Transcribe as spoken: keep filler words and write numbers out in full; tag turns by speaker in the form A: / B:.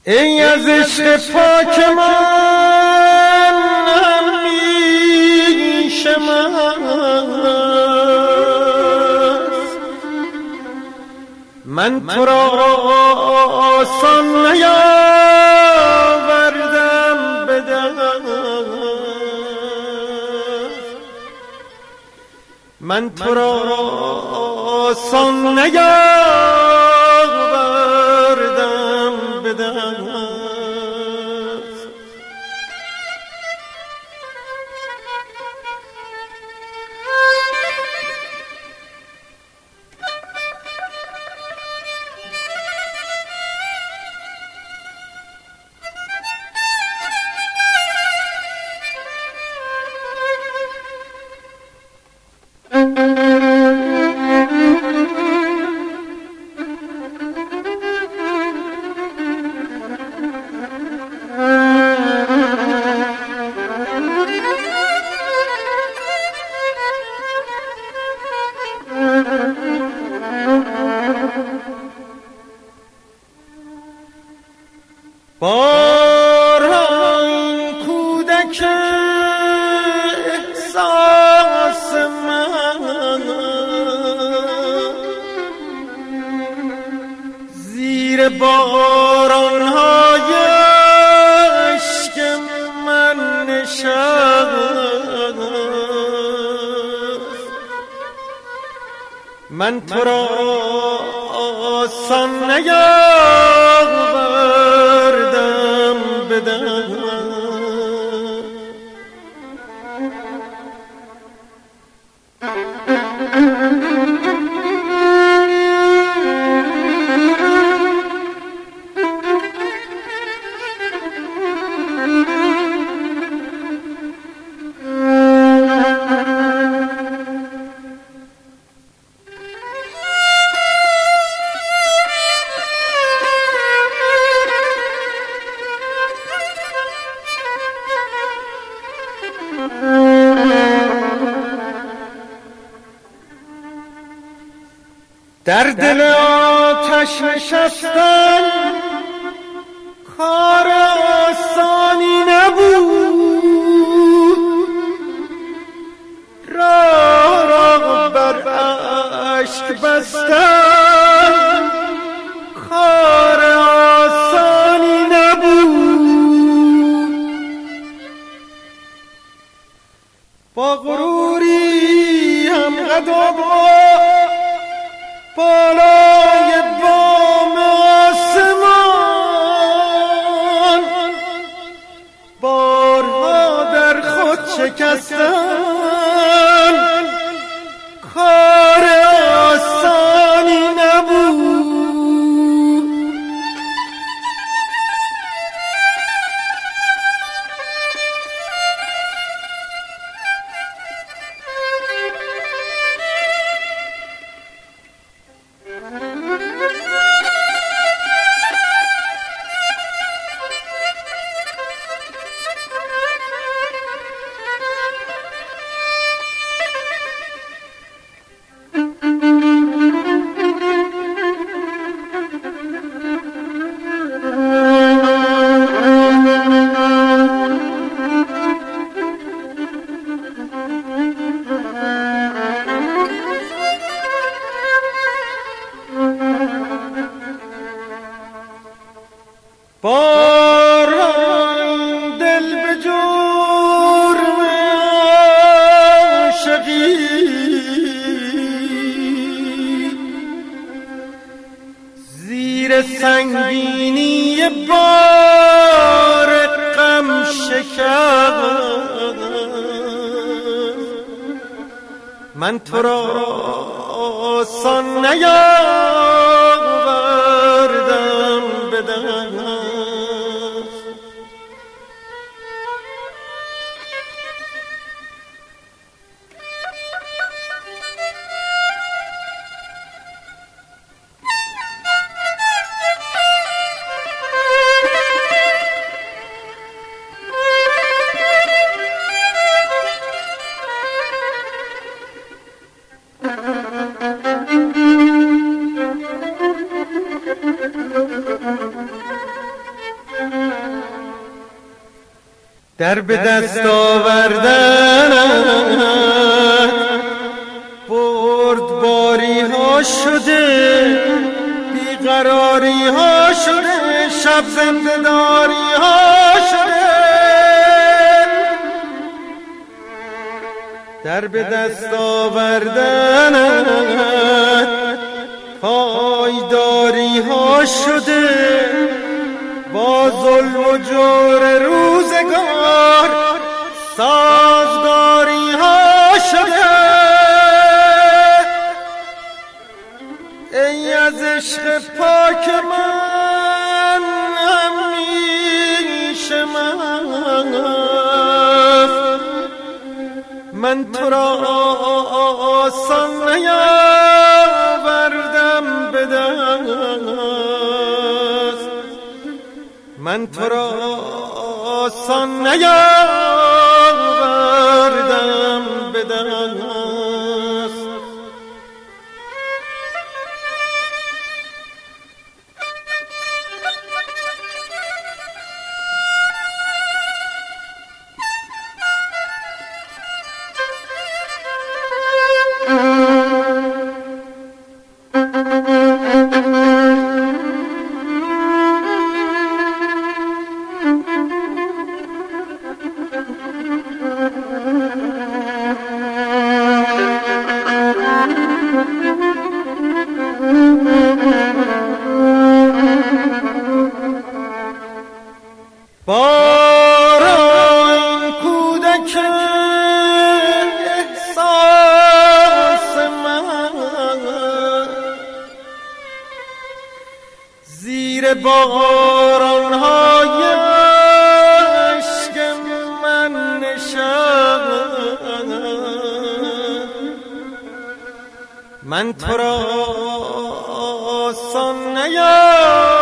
A: ای از عشق پاک من همیشه مست، من تو را آسان نیاوردم به دست، من تو را آسان نیاوردم به دست. باران کودک احساس من زیر باران‌های عشق من نشست، من تو را آسان نیاوردم به دست. در دل آتش نشستن کار آسانی نبود، راه را بر اشک بستن کار آسانی نبود. با غروری هم ادا بالای بام آسمان بارها در خود شکستن کار آسانی نبود. باران دل به جرم عاشقی زیر سنگینی بار غم شکست، من تو را آسان نیاوردم به دست.
B: Thank you.
A: در به دست آوردن بردباری ها شده، بیقراری ها شده، شب زنده‌داری ها شده. در به دست آوردن پایداری ها شده، با ظلم و جور روزگار سازگاری ها شده. ای از عشق پاک من همیشه من من تو را آسان نیاوردم به دست، من تو را آسان نیاوردم به دست. بارا این کودک احساس من زیر باران‌های عشق من نشست، من تو را آسان نیاوردم